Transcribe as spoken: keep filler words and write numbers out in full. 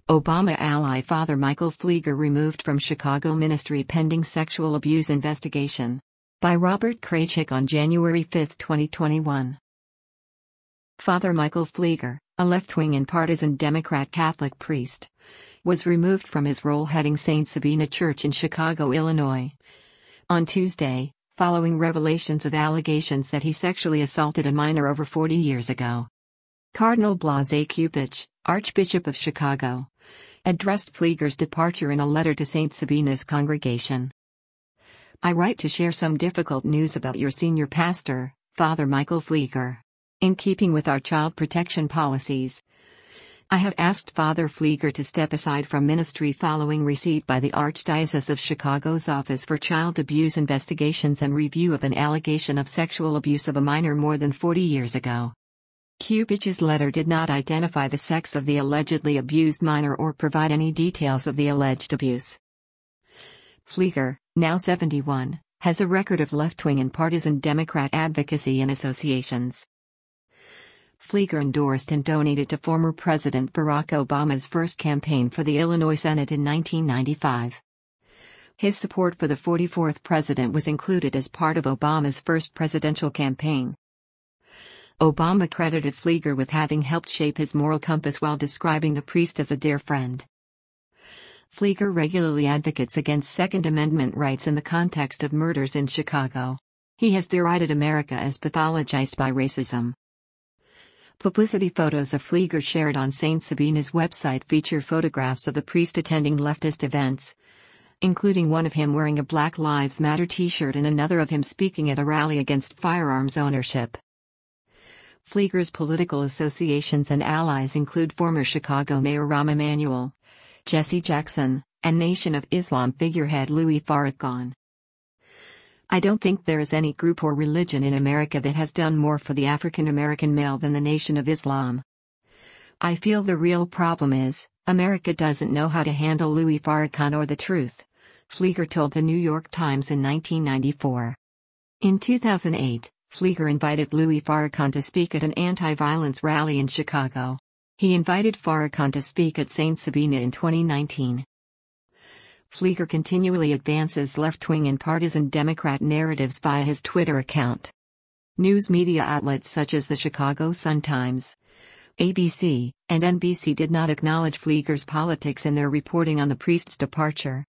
Obama ally Father Michael Pfleger removed from Chicago ministry pending sexual abuse investigation. By Robert Kraychik on January fifth, twenty twenty-one. Father Michael Pfleger, a left-wing and partisan Democrat Catholic priest, was removed from his role heading Saint Sabina Church in Chicago, Illinois, on Tuesday, following revelations of allegations that he sexually assaulted a minor over forty years ago. Cardinal Blase Cupich, Archbishop of Chicago, addressed Pfleger's departure in a letter to Saint Sabina's congregation. I write to share some difficult news about your senior pastor, Father Michael Pfleger. In keeping with our child protection policies, I have asked Father Pfleger to step aside from ministry following receipt by the Archdiocese of Chicago's Office for Child Abuse Investigations and review of an allegation of sexual abuse of a minor more than forty years ago. Cupich's letter did not identify the sex of the allegedly abused minor or provide any details of the alleged abuse. Pfleger, now seventy-one, has a record of left-wing and partisan Democrat advocacy and associations. Pfleger endorsed and donated to former President Barack Obama's first campaign for the Illinois Senate in nineteen ninety-five. His support for the forty-fourth president was included as part of Obama's first presidential campaign. Obama credited Pfleger with having helped shape his moral compass while describing the priest as a dear friend. Pfleger regularly advocates against Second Amendment rights in the context of murders in Chicago. He has derided America as pathologized by racism. Publicity photos of Pfleger shared on Saint Sabina's website feature photographs of the priest attending leftist events, including one of him wearing a Black Lives Matter t-shirt and another of him speaking at a rally against firearms ownership. Pfleger's political associations and allies include former Chicago Mayor Rahm Emanuel, Jesse Jackson, and Nation of Islam figurehead Louis Farrakhan. I don't think there is any group or religion in America that has done more for the African American male than the Nation of Islam. I feel the real problem is, America doesn't know how to handle Louis Farrakhan or the truth, Pfleger told the New York Times in nineteen ninety-four. In two thousand eight, Pfleger invited Louis Farrakhan to speak at an anti-violence rally in Chicago. He invited Farrakhan to speak at Saint Sabina in twenty nineteen. Pfleger continually advances left-wing and partisan Democrat narratives via his Twitter account. News media outlets such as the Chicago Sun-Times, A B C, and N B C did not acknowledge Pfleger's politics in their reporting on the priest's departure.